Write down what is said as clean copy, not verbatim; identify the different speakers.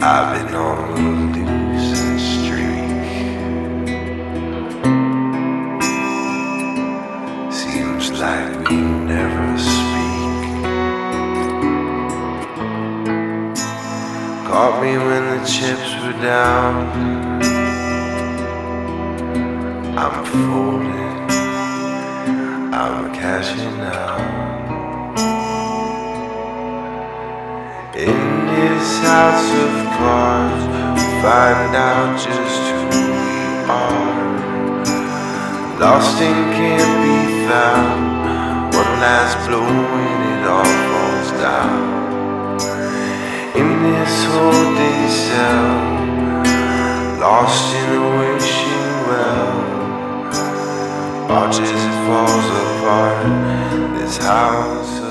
Speaker 1: I've been on a losing streak. Seems like we never speak. Caught me when the chips were down. I'm folding, I'm cashing out. In this house of cards, we find out just who we are. Lost and can't be found. One last blow and it all falls down. In this holding cell, lost in a wishing well. Watch as it falls apart. This house